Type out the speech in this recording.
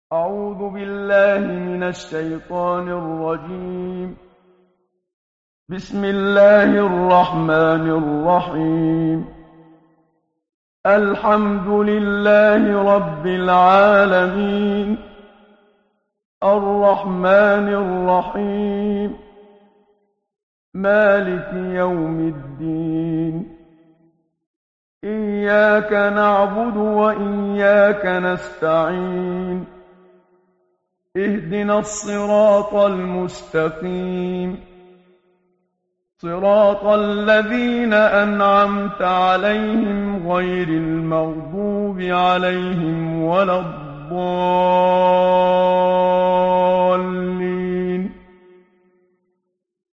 أعوذ بالله من الشيطان الرجيم. بسم الله الرحمن الرحيم. الحمد لله رب العالمين، الرحمن الرحيم، مالك يوم الدين. إياك نعبد وإياك نستعين. اهدنا الصراط المستقيم، صراط الذين أنعمت عليهم غير المغضوب عليهم ولا الضالين.